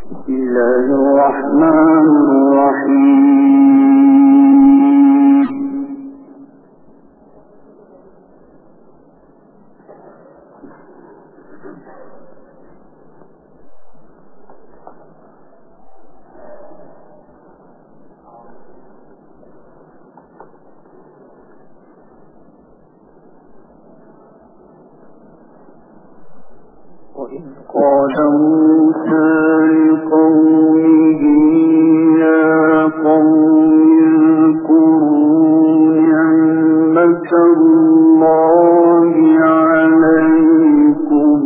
بسم الله الرحمن الرحيم. وإذ قال موسى لقومه يا قوم اذكروا نعمة الله عليكم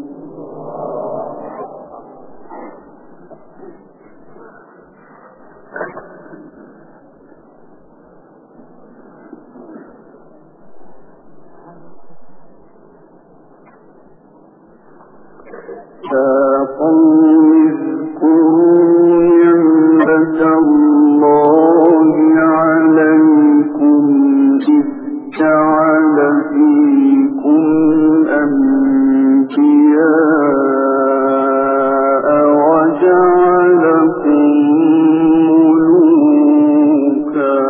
إذ جعل فيكم أنبياء وجعلكم ملوكا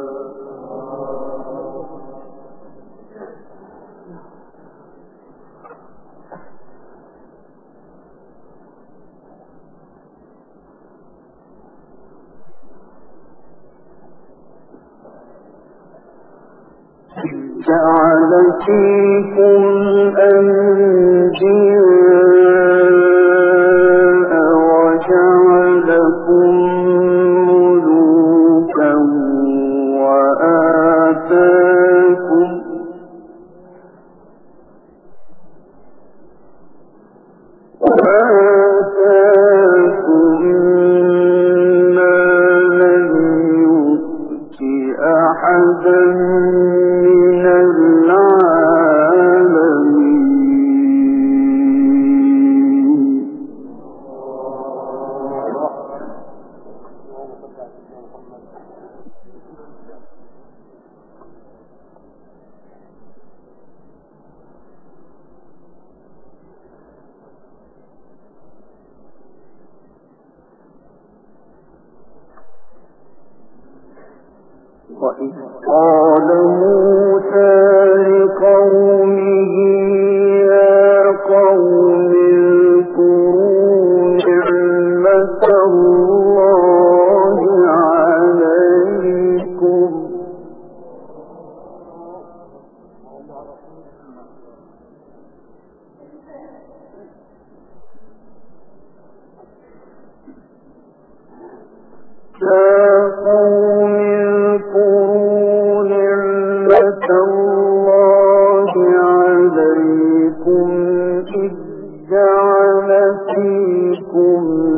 جعل فيكم أنبياء وجعلكم ملوكا وآتاكم ما لم يؤت أحدا من العالمين. وإذ قال موسى لقومه يا قوم اذكروا نعمة الله عليكم الله عليكم إذ جعل فيكم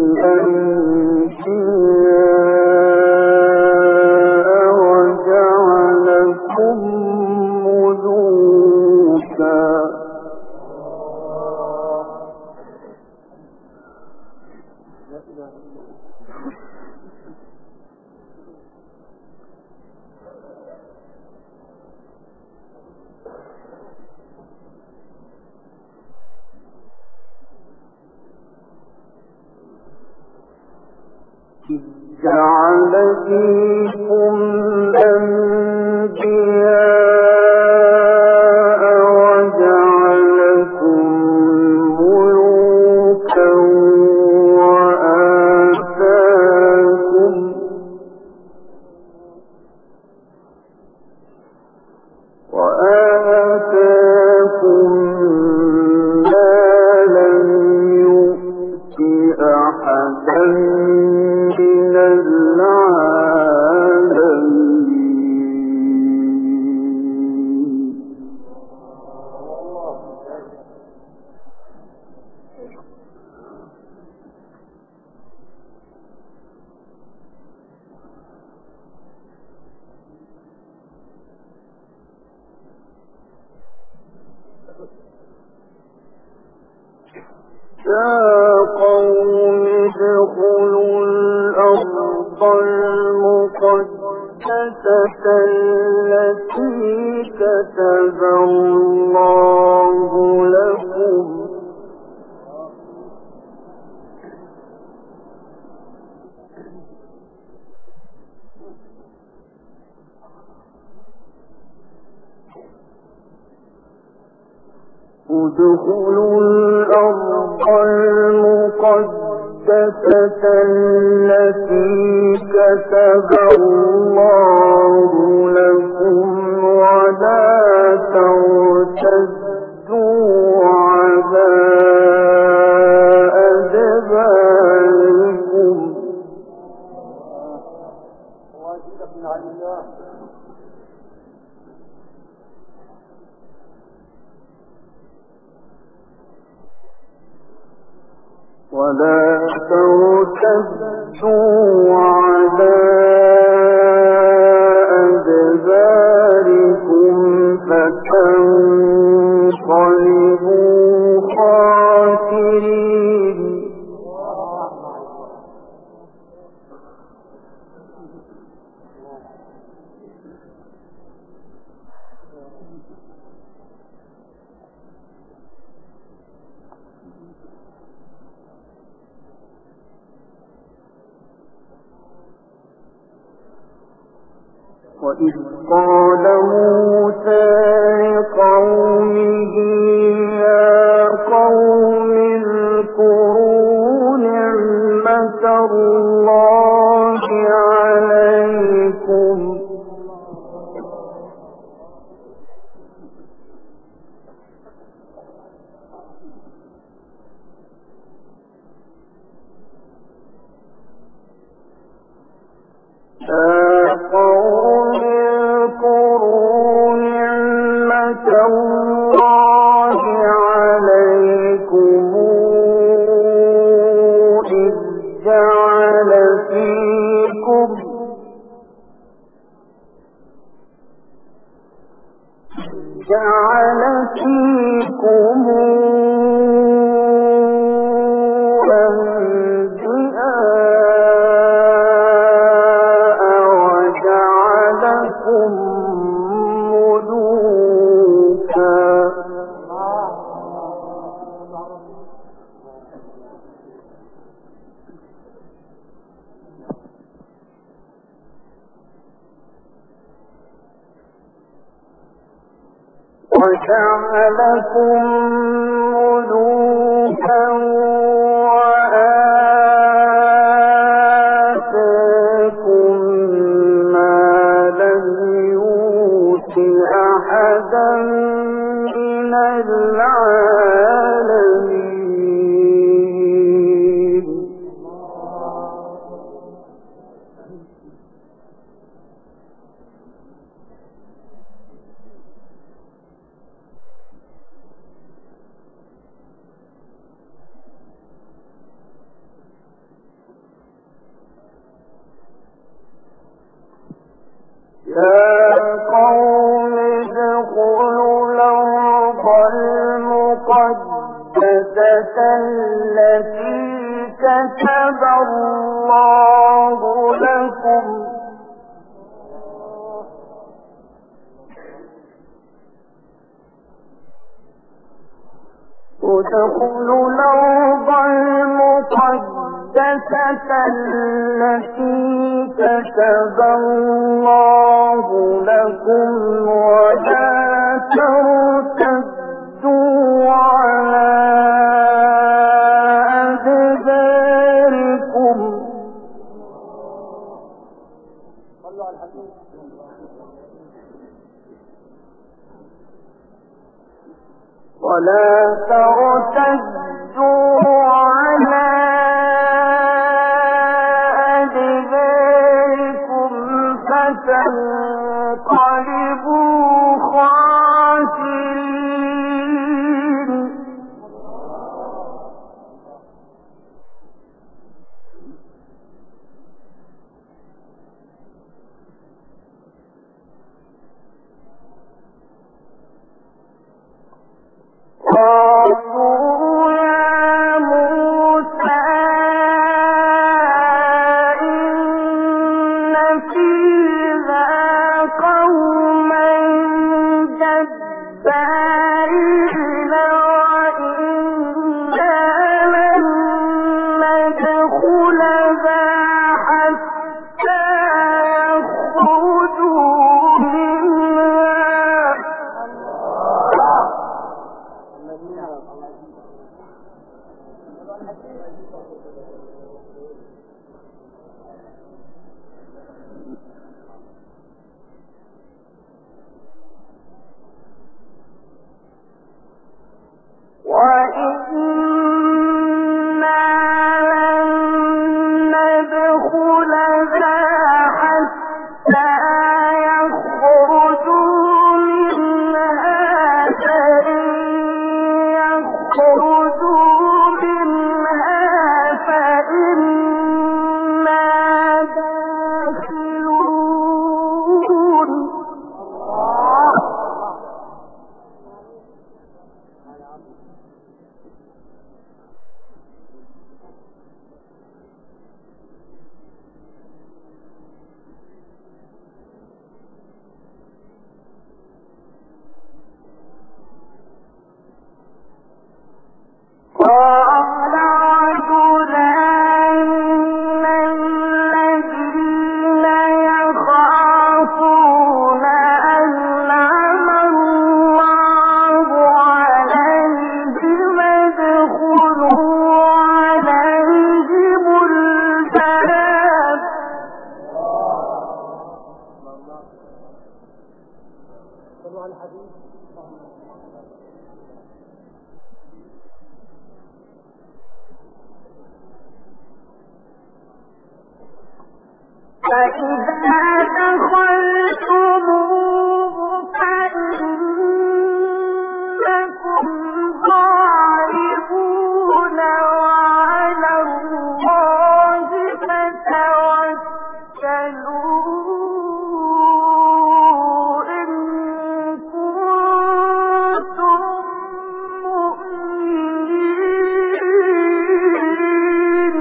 أنبياء وجعلكم ملوكا جعل فيكم أنبياء وجعلكم ملوكا وآتاكم ما لم يؤت أحدا من العالمين. يا قوم ادخلوا الأرض المقدسة التي كتب الله لكم ادخلوا الأرض المقدسة التي كتب الله لكم ولا ترتدوا على أدباركم ولا ترتدوا على أدباركم فتنقلبوا خاسرين وإذ قال موسى لقومه يا قوم اذكروا نعمة الله عليكم الله عليكم إذ جعل فيكم أنبياء وجعلكم ملوكا وآتاكم ما لم يؤت أحدا من العالمين يا قوم ادخلوا الأرض المقدسة التي كتب الله لكم ادخلوا الأرض المقدسة التي كتب الله لكم ولا ترتدوا على أدباركم ولا ترتدوا على أدباركم فتنقلبوا خاسرين قالوا يا موسى إن فيها قوما جبارين وإنا لن ندخلها حتى يخرجوا منها فإذا دخلتموه فإنكم غالبون وعلى الله فتوكلوا إن كنتم مؤمنين.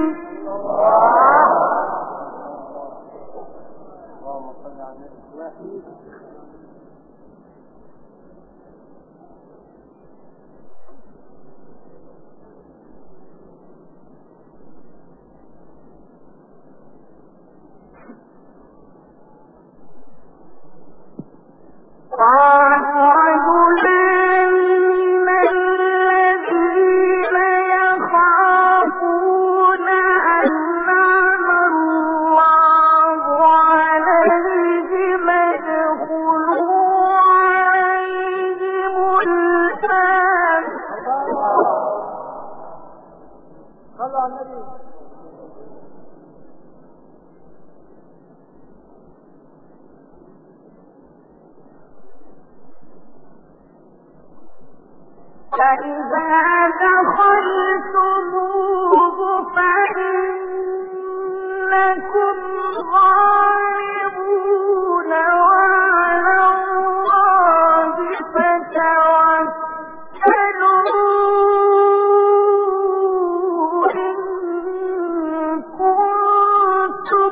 قالوا رجلان من الذين يخافون أنعم الله عليهم ادخلوا عليهم الباب. فإذا دخلتموه فإنكم غالبون وعلى الله فتوكلوا إن كنتم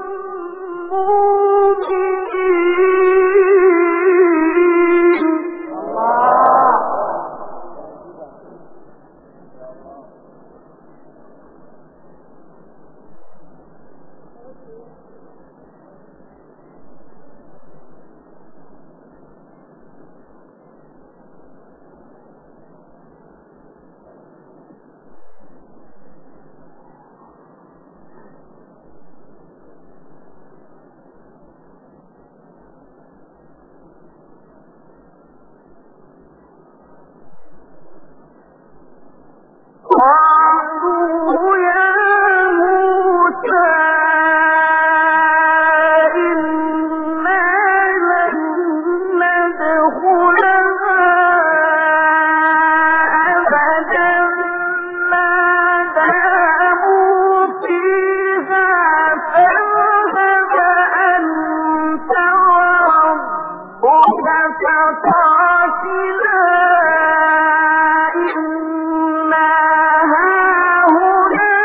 مؤمنين. قالوا يا موسى إنا لن ندخلها أبدا ما داموا فيها فاذهب أنت وربك فقاتلا إنا هاهنا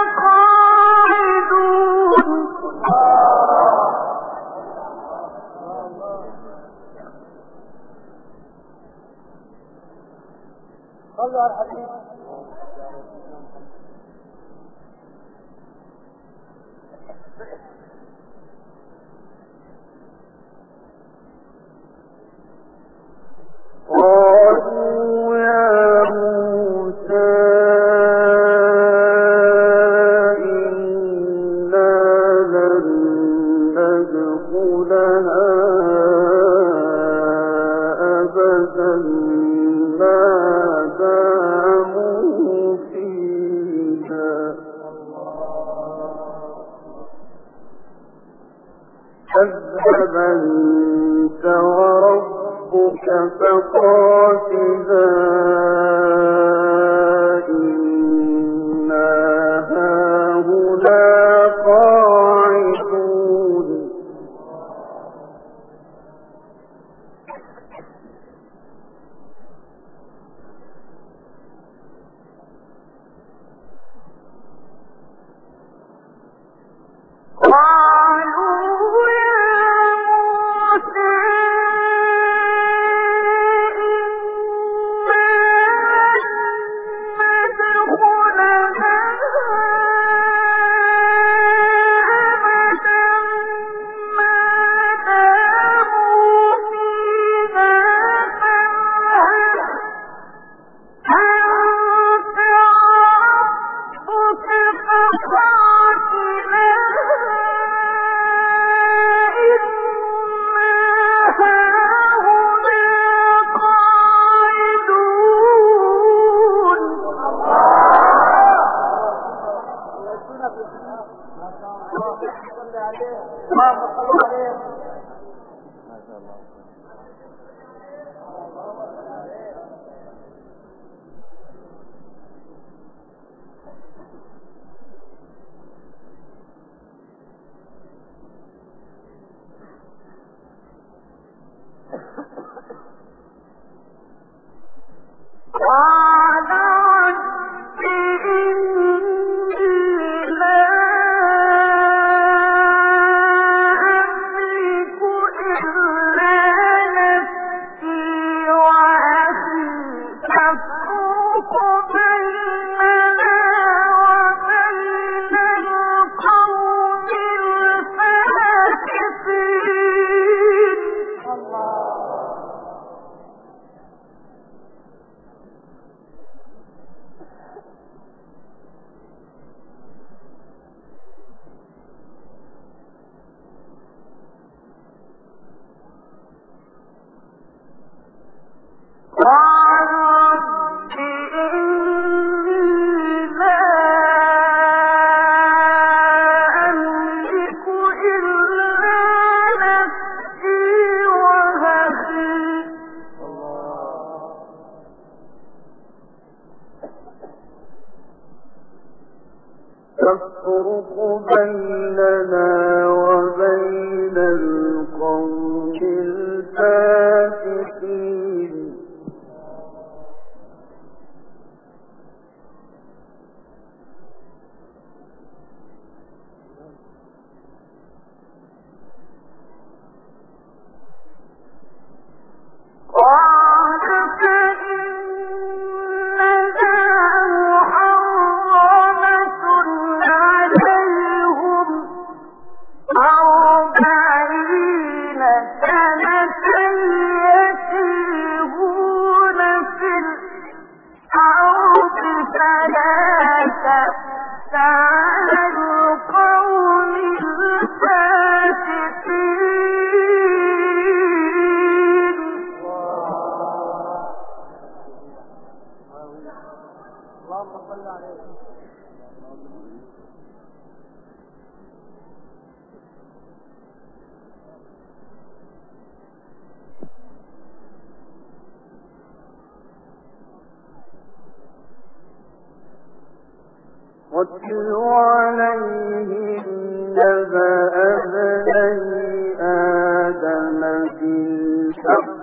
قاعدون. صلوا على الحبيب. قالوا يا موسى إنا لن ندخلها أبدا ما داموا فيها فاذهب أنت وربك فقاتلا إنا هاهنا قاعدون. قالوا يا موسى تفرق بيننا وبين القوم الفاسقين واتل عليهم نبأ ابني آدم بالحق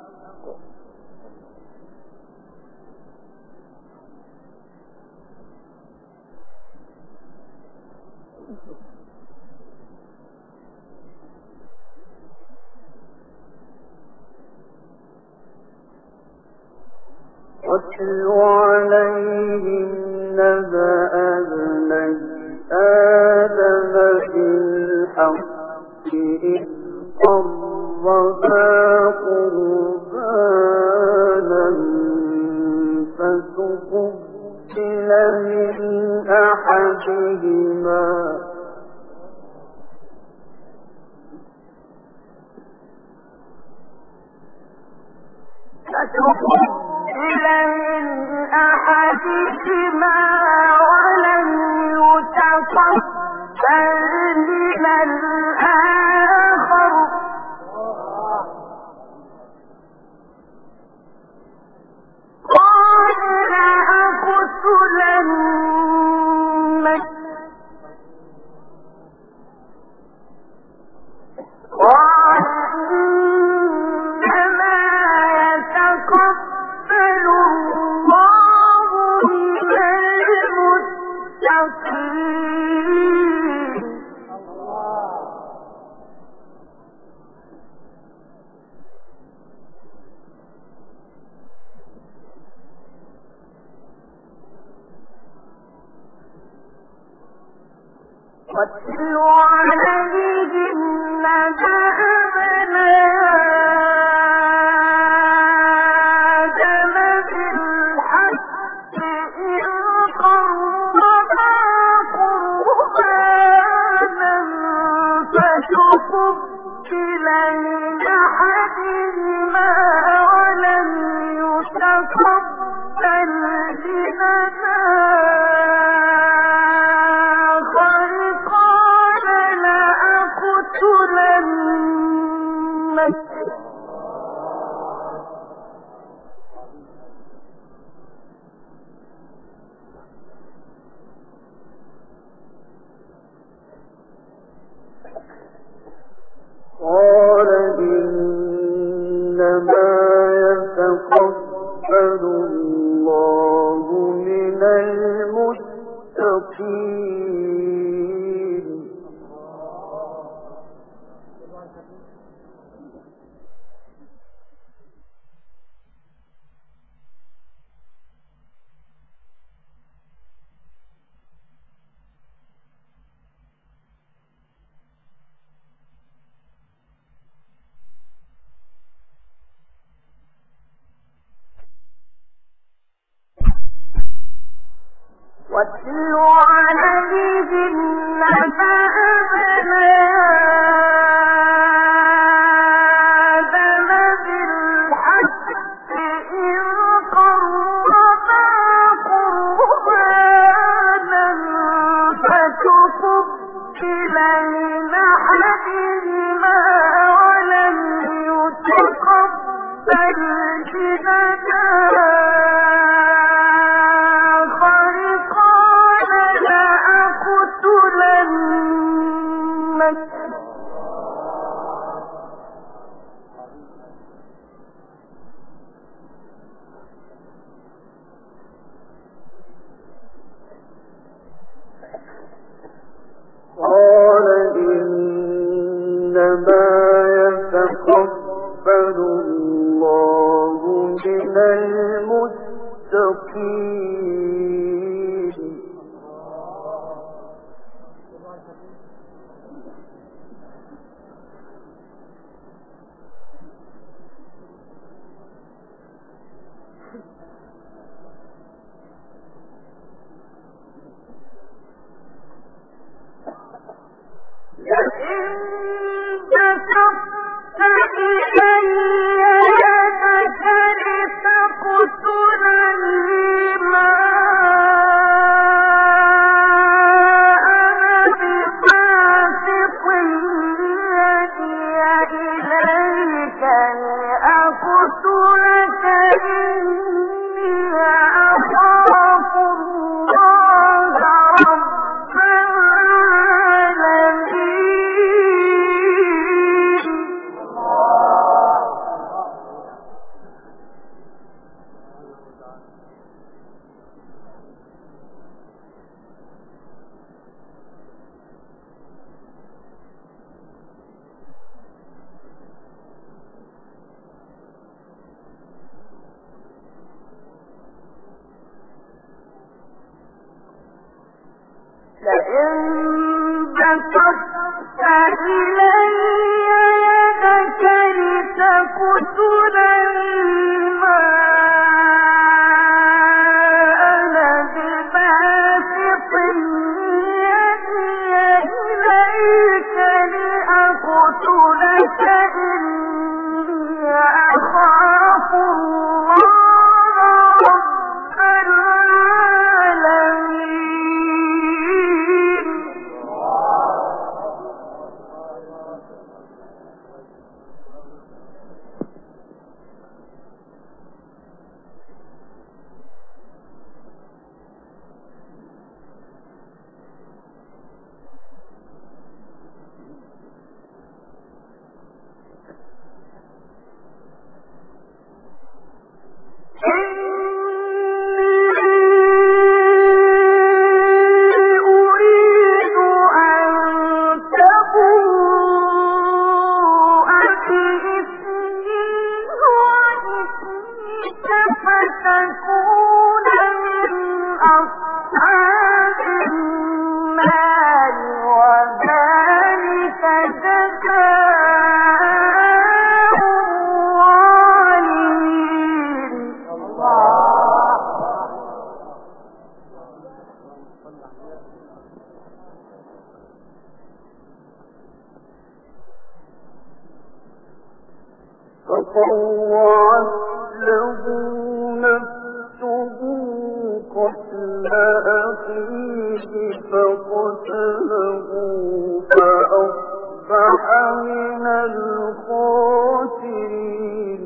واتل عليهم نبأ ابني آدم بالحق إذ قربا قربانا فتقبل من أحدهما ولم يتقبل من الآخر قال لأقتلنك قال إنما يتقبل الله من المتقين واتل عليهم نبأ ابني آدم بالحق إذ قربا قربانا فتقبل من أحدهما ولم يتقبل من الآخر قال قال إنما يتقبل الله من المتقين. واتل عليهم نبأ ابني آدم بالحق إذ قربا قربانا فتقبل من أحدهما ولم يتقبل من قال إنما يتقبل الله من المتقين. لئن بسطت إلي يدك لتقتلني ما أنا بباسط يدي إليك لأقتلك إني أخاف الله رب لئن بسطت إلي يدك لتقتلني ما أنا بباسط يدي إليك لأقتلك إني أخاف الله رب العالمين. أريد أن تبوء بإثمي وإثمك فتكون من أصحاب النار وذلك جزاء الظالمين. فطوعت له نفسه قتل أخيه فقتله فأصبح من الخاسرين.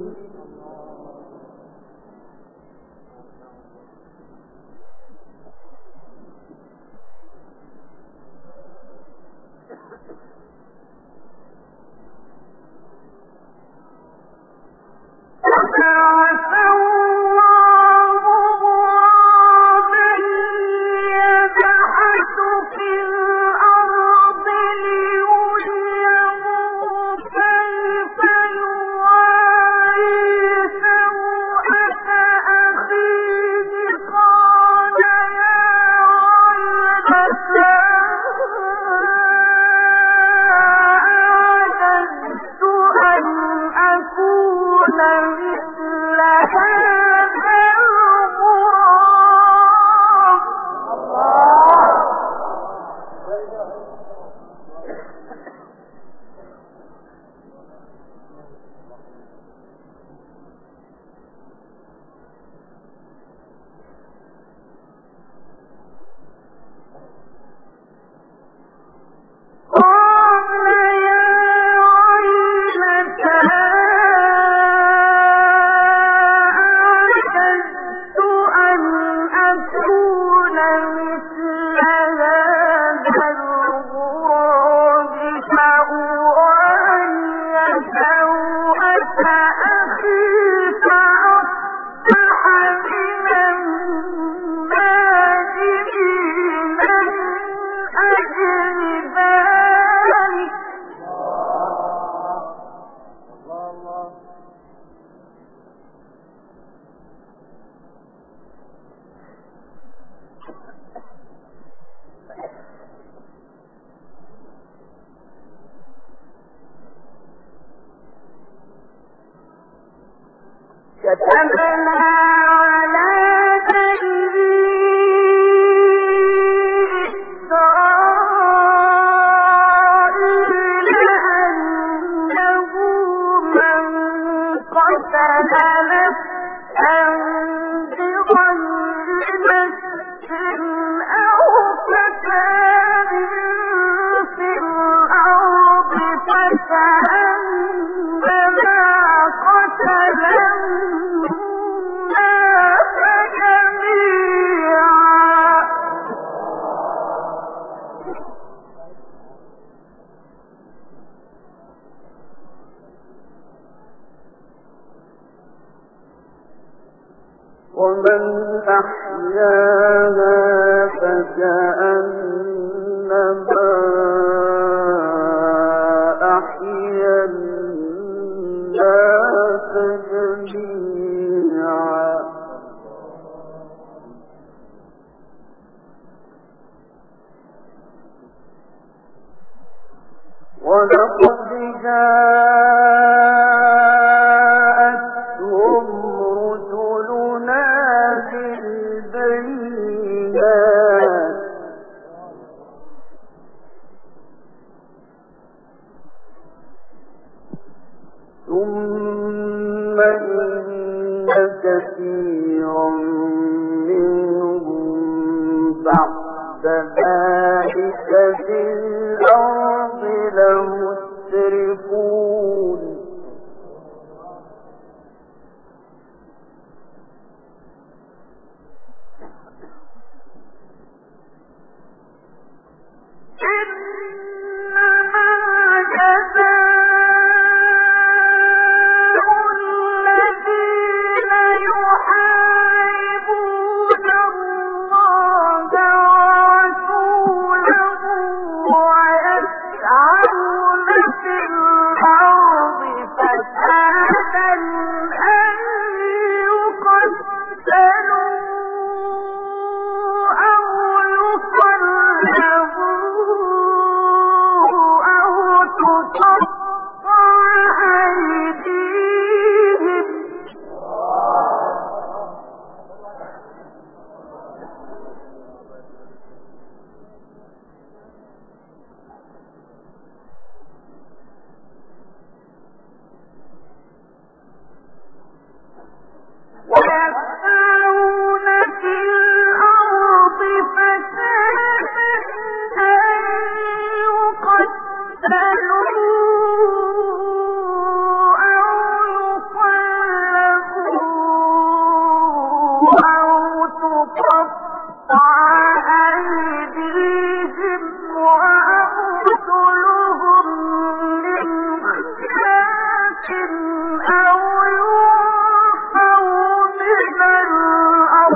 كتبنا على بني إسرائيل أنه من قتل نفسا بغير نفس أو فساد في الأرض فكأنما قتل الناس جميعا. ومن أحياها فكأنما أحيا الناس جميعا. ولقد جاءتهم رسلنا بالبينات ثم إن كثيرا منهم بعد ذلك في الأرض لمسرفون. إنما جزاء الذين يحاربون الله ورسوله ويسعون في الأرض فسادا أن يقتلوا أو يصلبوا أو تقطع أيديهم. ويسعون في الأرض فسادا أن يقتلوا أو يصلبوا أو تقطع أيديهم وأرجلهم من خلاف أو ينفوا من الأرض.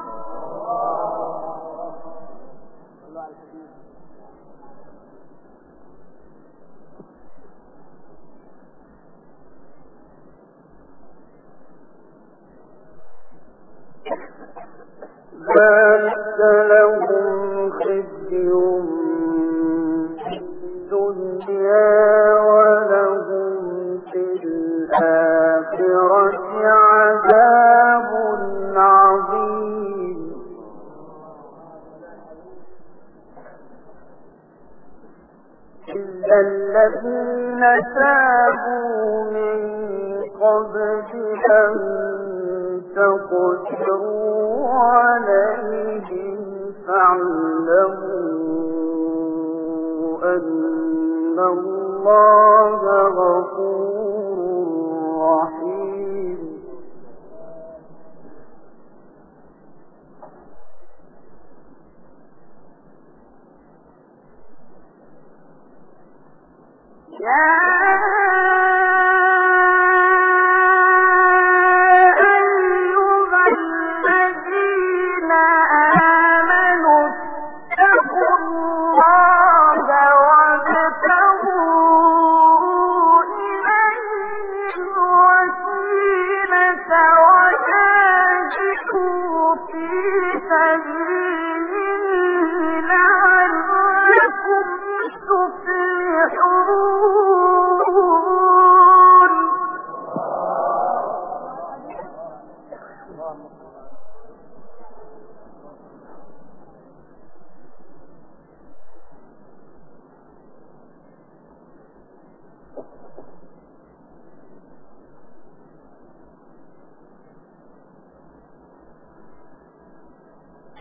ذلك لهم خزي في الدنيا ولهم في الآخرة عذاب عظيم. إلا الذين تابوا من قبل أن تقدروا عليهم فاعلموا أن الله غفور رحيم. يا أيها الذين آمنوا اتقوا الله وابتغوا إليه الوسيلة وجاهدوا في سبيله لعلكم تفلحون.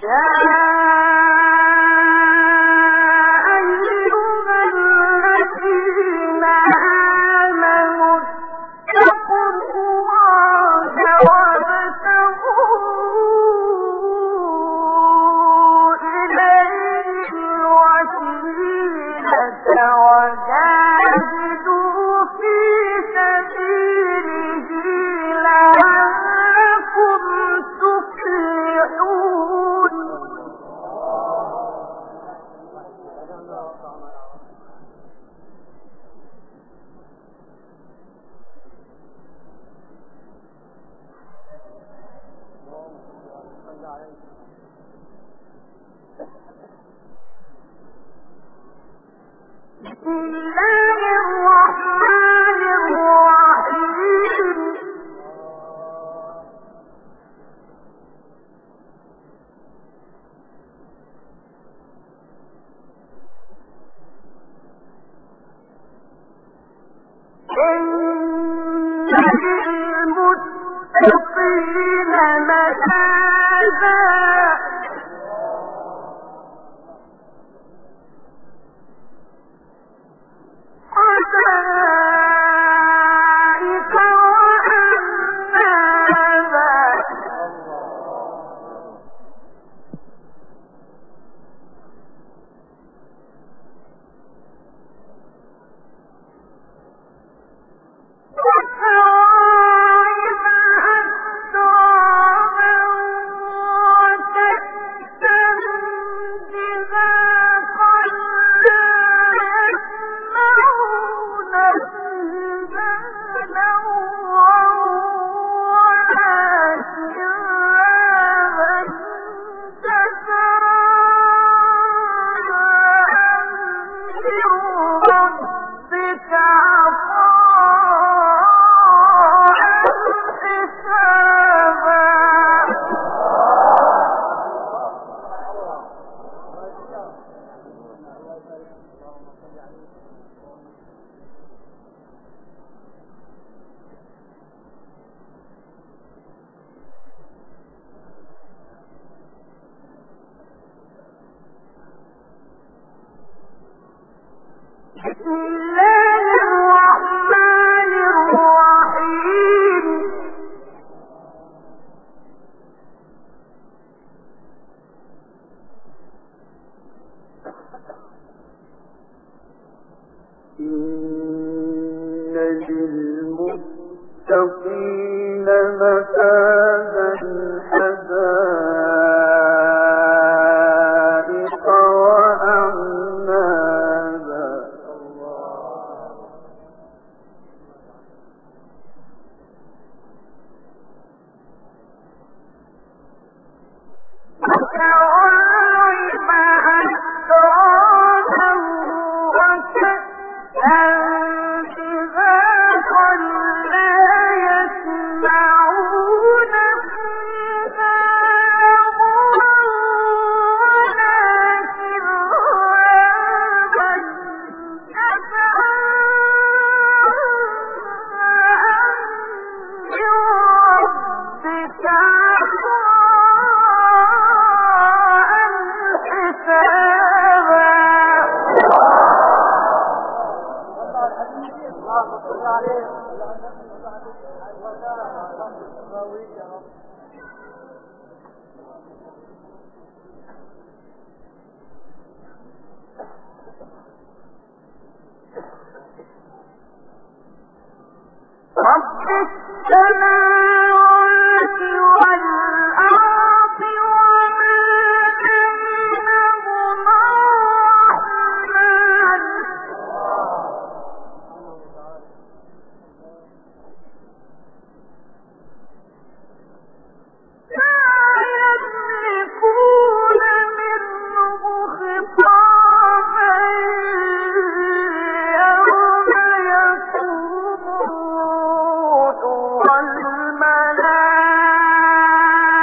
والملائكة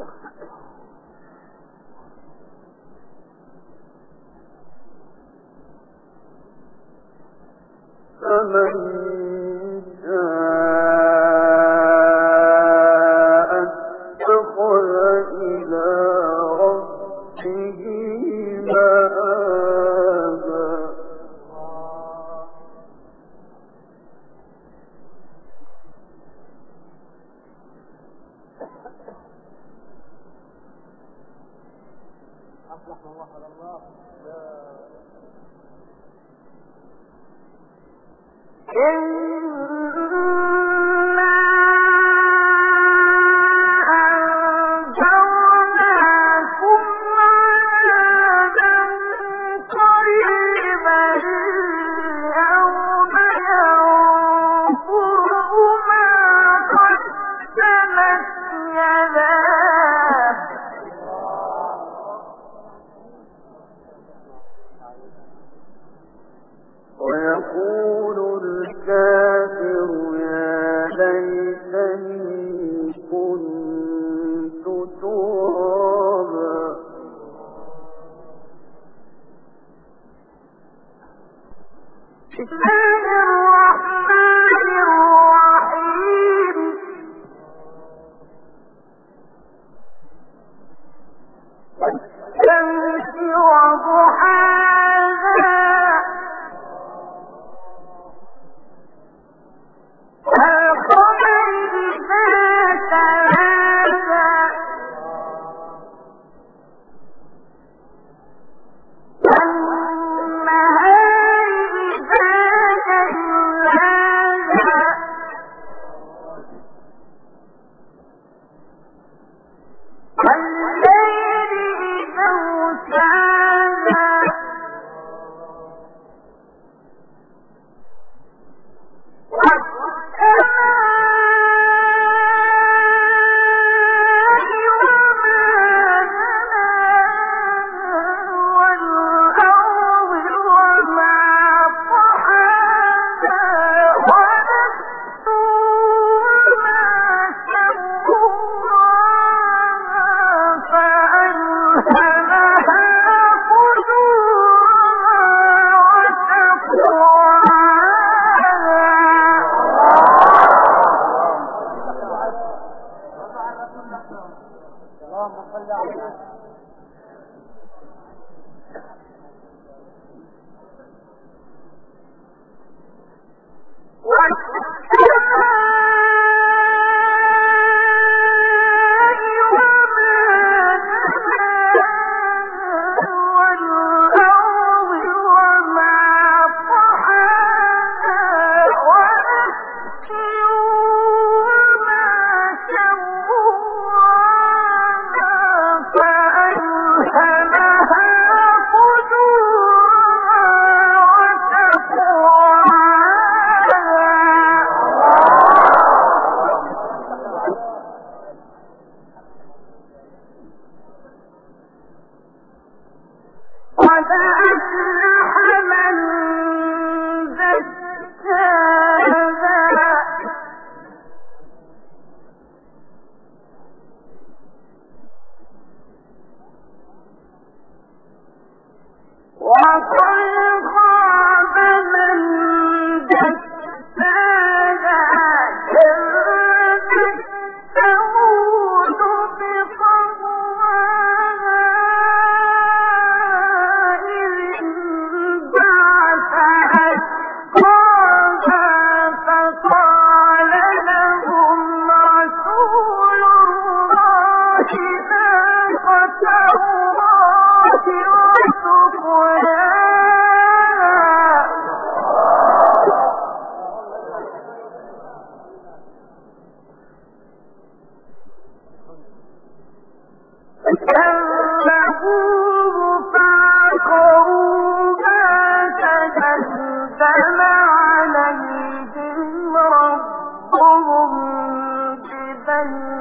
فمن اتخذ إلى ربه مآبا أصلح من وحد الله ويقول الكافر يا ليتني كنت ترابا بسم الله الرحمن الرحيم والشمس وضحاها عليهم ربهم بذنبهم